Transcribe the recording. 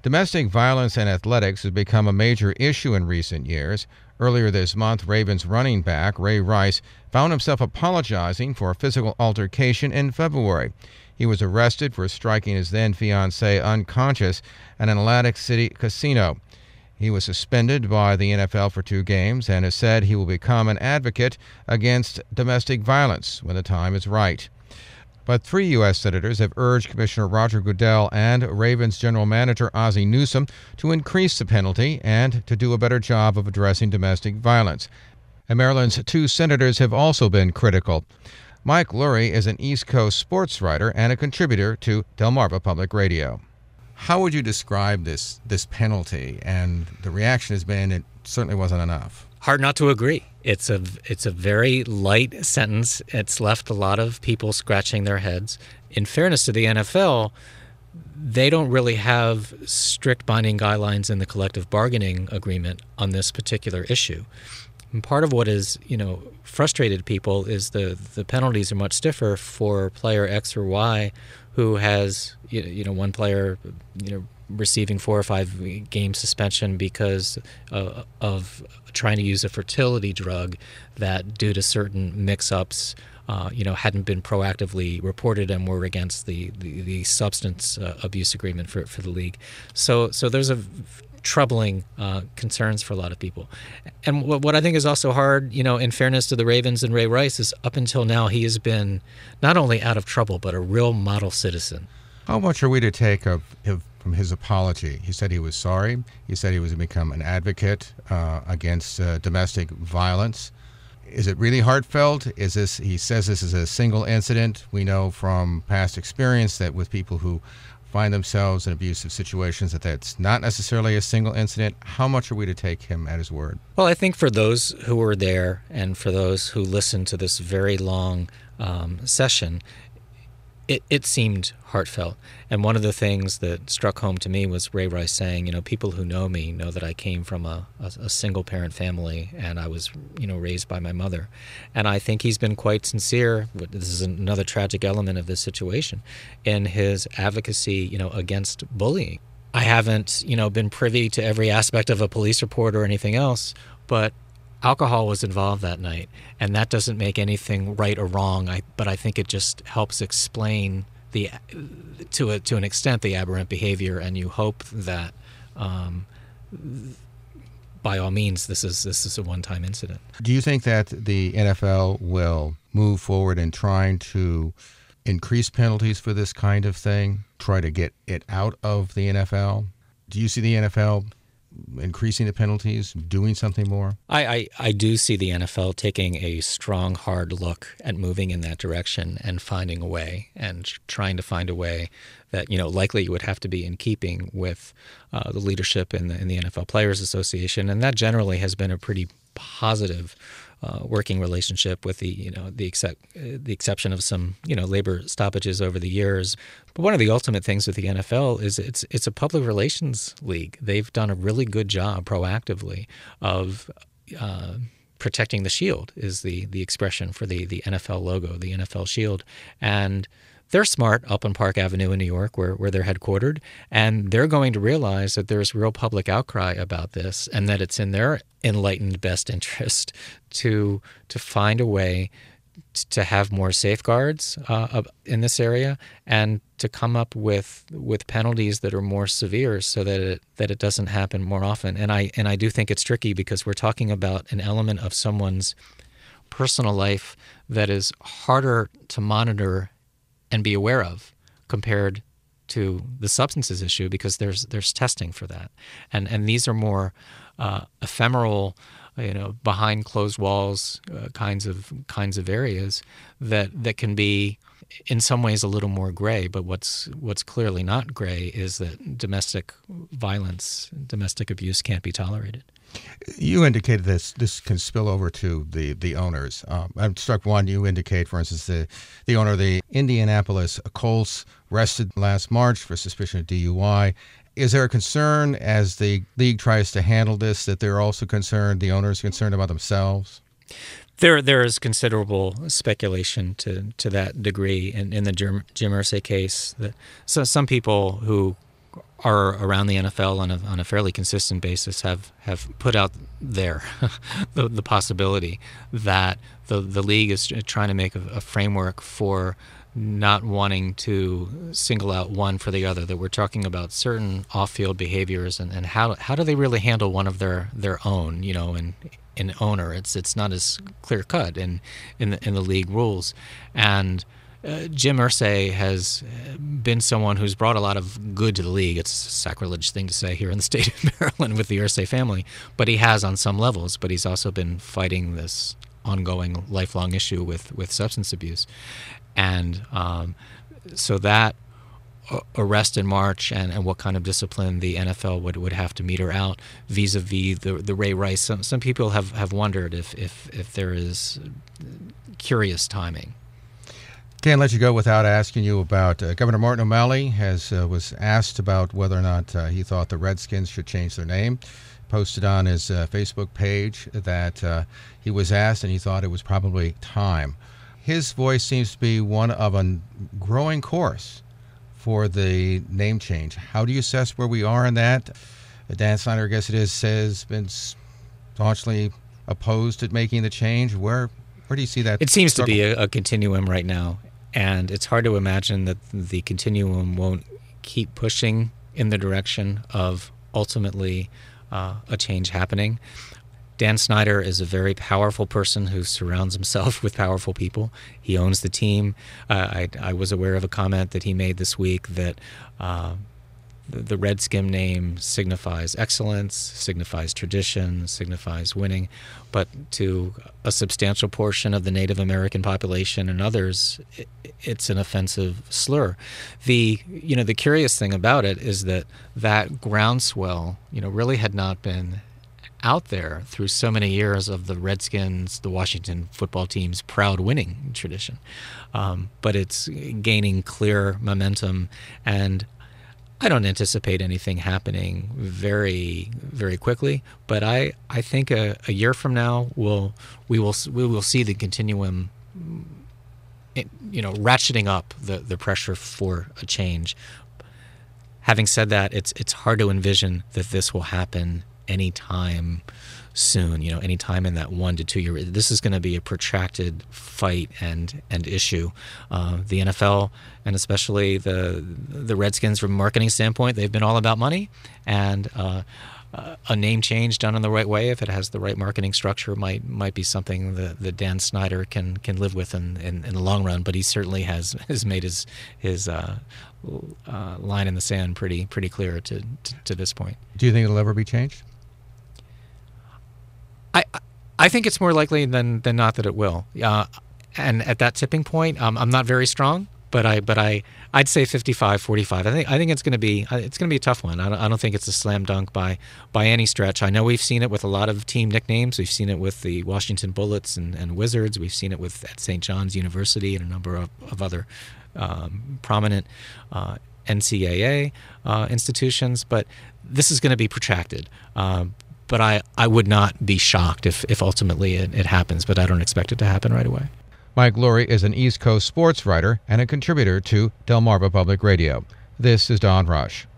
Domestic violence in athletics has become a major issue in recent years. Earlier this month, Ravens running back Ray Rice found himself apologizing for a physical altercation in February. He was arrested for striking his then-fiancée unconscious at an Atlantic City casino. He was suspended by the NFL for 2 games and has said he will become an advocate against domestic violence when the time is right. But 3 U.S. senators have urged Commissioner Roger Goodell and Ravens general manager Ozzie Newsome to increase the penalty and to do a better job of addressing domestic violence. And Maryland's 2 senators have also been critical. Mike Lurie is an East Coast sports writer and a contributor to Delmarva Public Radio. How would you describe this penalty? And the reaction has been it certainly wasn't enough. Hard not to agree. It's a very light sentence. It's left a lot of people scratching their heads. In fairness to the NFL, they don't really have strict binding guidelines in the collective bargaining agreement on this particular issue. And part of what is, frustrated people is the penalties are much stiffer for player X or Y who has, one player, receiving 4 or 5 game suspension because of trying to use a fertility drug that, due to certain mix-ups, hadn't been proactively reported and were against the substance abuse agreement for the league. So there's a troubling concerns for a lot of people. And what I think is also hard, in fairness to the Ravens and Ray Rice, is up until now he has been not only out of trouble, but a real model citizen. How much are we to take from his apology? He said he was sorry. He said he was going to become an advocate against domestic violence. Is it really heartfelt? He says this is a single incident. We know from past experience that with people who find themselves in abusive situations that's not necessarily a single incident. How much are we to take him at his word? Well, I think for those who were there and for those who listened to this very long session, it seemed heartfelt. And one of the things that struck home to me was Ray Rice saying, people who know me know that I came from a single-parent family and I was, raised by my mother. And I think he's been quite sincere. This is another tragic element of this situation in his advocacy, against bullying. I haven't, been privy to every aspect of a police report or anything else, but alcohol was involved that night, and that doesn't make anything right or wrong. But I think it just helps explain to an extent the aberrant behavior, and you hope that by all means this is a one-time incident. Do you think that the NFL will move forward in trying to increase penalties for this kind of thing, try to get it out of the NFL? Do you see the NFL increasing the penalties, doing something more? I do see the NFL taking a strong, hard look at moving in that direction and finding a way and trying to find a way that, likely would have to be in keeping with the leadership in the NFL Players Association. And that generally has been a pretty positive working relationship with the exception of some labor stoppages over the years. But one of the ultimate things with the NFL is it's a public relations league. They've done a really good job proactively of protecting the shield, is the expression for the NFL logo, the NFL shield. And they're smart up on Park Avenue in New York where they're headquartered, and they're going to realize that there's real public outcry about this and that it's in their enlightened best interest to find a way to have more safeguards in this area and to come up with penalties that are more severe so that it doesn't happen more often. And I do think it's tricky because we're talking about an element of someone's personal life that is harder to monitor and be aware of compared to the substances issue, because there's testing for that, and these are more ephemeral, behind closed walls kinds of areas that can be in some ways a little more gray. But what's clearly not gray is that domestic violence, domestic abuse can't be tolerated. You indicated this can spill over to the owners. I'm struck one. You indicate, for instance, the owner of the Indianapolis Colts arrested last March for suspicion of DUI. Is there a concern as the league tries to handle this that they're also concerned, the owners concerned about themselves? There is considerable speculation to that degree in the Jim Irsay case. So some people who are around the NFL on a fairly consistent basis have put out there the possibility that the league is trying to make a framework for not wanting to single out one for the other, that we're talking about certain off-field behaviors and how do they really handle one of their own, in owner. It's not as clear cut in the league rules. And Jim Irsay has been someone who's brought a lot of good to the league. It's a sacrilege thing to say here in the state of Maryland with the Irsay family, but he has on some levels. But he's also been fighting this ongoing, lifelong issue with substance abuse. And so that arrest in March and what kind of discipline the NFL would have to meter out vis-a-vis the Ray Rice. Some people have wondered if there is curious timing. Can't let you go without asking you about Governor Martin O'Malley was asked about whether or not he thought the Redskins should change their name. Posted on his Facebook page that he was asked and he thought it was probably time. His voice seems to be one of a growing chorus for the name change. How do you assess where we are in that? Dan Snyder, I guess it is, has been staunchly opposed to making the change. Where do you see that? It seems struggle? to be a continuum right now. And it's hard to imagine that the continuum won't keep pushing in the direction of ultimately a change happening. Dan Snyder is a very powerful person who surrounds himself with powerful people. He owns the team. I was aware of a comment that he made this week that the Redskin name signifies excellence, signifies tradition, signifies winning, but to a substantial portion of the Native American population and others, it's an offensive slur. The curious thing about it is that groundswell, really had not been out there through so many years of the Redskins, the Washington football team's proud winning tradition. But it's gaining clear momentum, and I don't anticipate anything happening very, very quickly, but I think a year from now we will see the continuum, ratcheting up the pressure for a change. Having said that, it's hard to envision that this will happen anytime soon, anytime in that 1 to 2 year. This is going to be a protracted fight and issue. The NFL, and especially the Redskins, from a marketing standpoint, they've been all about money, and a name change done in the right way, if it has the right marketing structure, might be something that Dan Snyder can live with in the long run. But he certainly has made his line in the sand pretty clear to this point. Do you think it'll ever be changed? I think it's more likely than not that it will. And at that tipping point, I'm not very strong, but I'd say 55-45. I think it's going to be a tough one. I don't think it's a slam dunk by any stretch. I know we've seen it with a lot of team nicknames. We've seen it with the Washington Bullets and Wizards. We've seen it at St. John's University and a number of other prominent NCAA institutions. But this is going to be protracted. But I would not be shocked if ultimately it happens, but I don't expect it to happen right away. Mike Lurie is an East Coast sports writer and a contributor to Delmarva Public Radio. This is Don Rush.